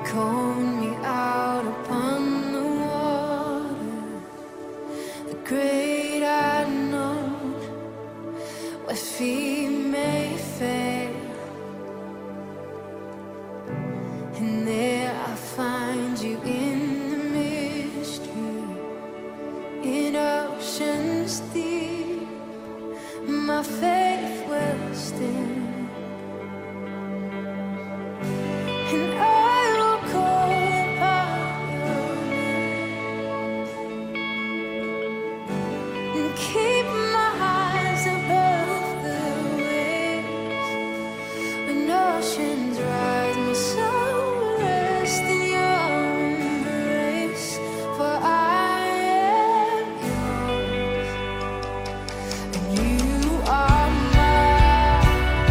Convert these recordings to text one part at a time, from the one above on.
called me out upon the water, the great unknown, where feet may fail. And there I find you in the mystery, in oceans deep. My faith will stand. And I will call upon your name and keep my eyes above the waves. When oceans rise, my soul will rest in your embrace. For I am yours, and you are mine.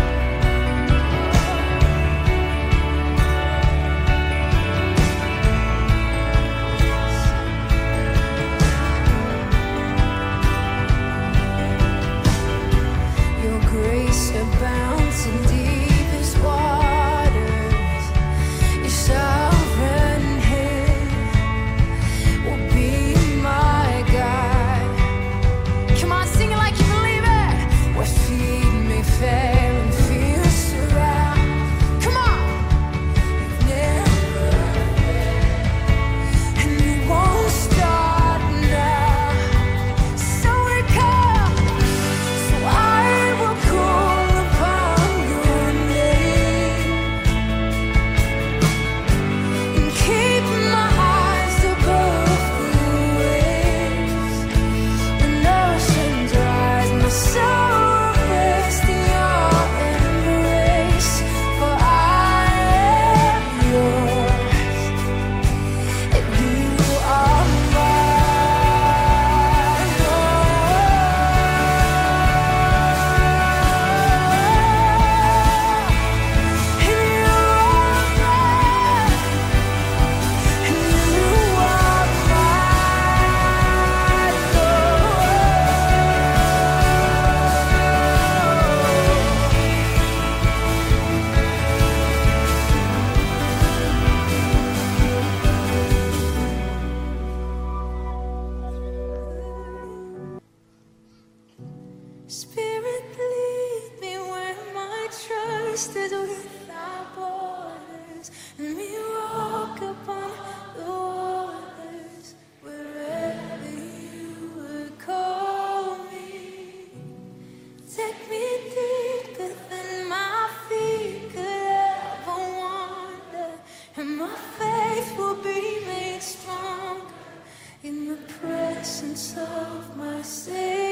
Your grace abounds in deepest waters. Your sovereign hand will be my guide. Come on, sing it like you believe it. Where feet may fail and fear surround. Come on, you've never failed, and you won't start now. So we come. So I will call upon your name and keep my eyes above the waves. When oceans rise, my soul will rest in your embrace. For I am yours, and you are Spirit, lead me where my trust is without borders. Let me walk upon the waters wherever you would call me. Take me deeper than my feet could ever wander, and my faith will be made stronger in the presence of my Savior.